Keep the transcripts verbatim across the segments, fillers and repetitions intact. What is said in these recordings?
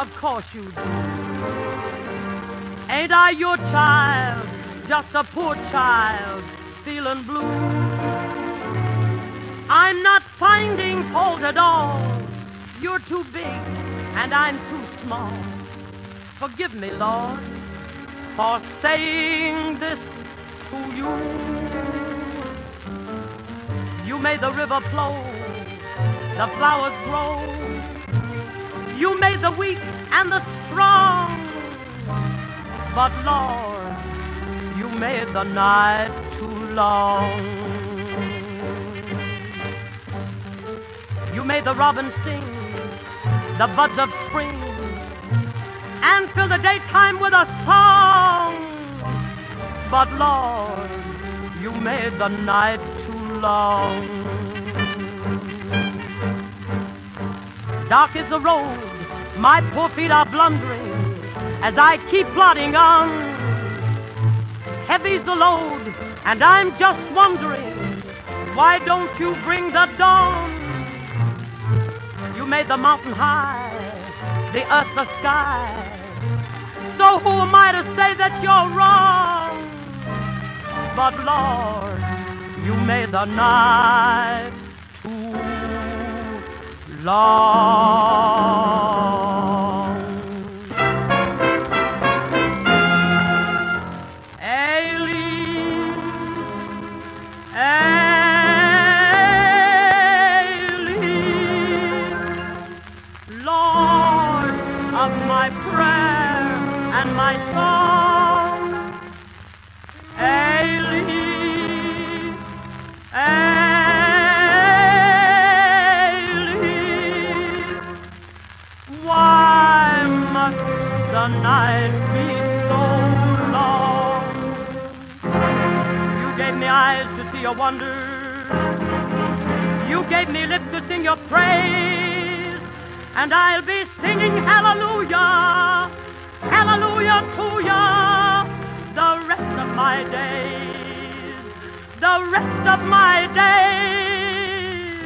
Of course you do. Ain't I your child, just a poor child, feeling blue? I'm not finding fault at all. You're too big, and I'm too small. Forgive me, Lord, for saying this to you. You made the river flow, the flowers grow. You made the weak and the strong. But, Lord, you made the night too long. You made the robin sing, the buds of spring, and fill the daytime with a song. But, Lord, you made the night too long. Dark is the road, my poor feet are blundering as I keep plodding on. Heavy's the load, and I'm just wondering, why don't you bring the dawn? You made the mountain high, the earth the sky. So who am I to say that you're wrong? But, Lord, you made the night too long. Aileen, Aileen, Lord of my prayer and my song. Aileen, Aileen, why must the night be so long? You gave me eyes to see your wonders. You gave me lips to sing your praise. And I'll be singing hallelujah, hallelujah to ya the rest of my days, the rest of my days.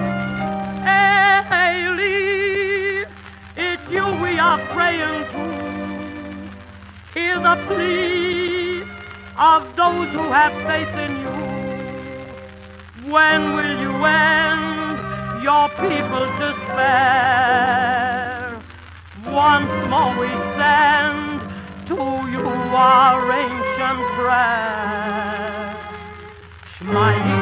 Aileen, it's you we are praying to. Hear the plea of those who have faith in you. When will you end your people's despair? Once more we send to you our ancient prayer. Shema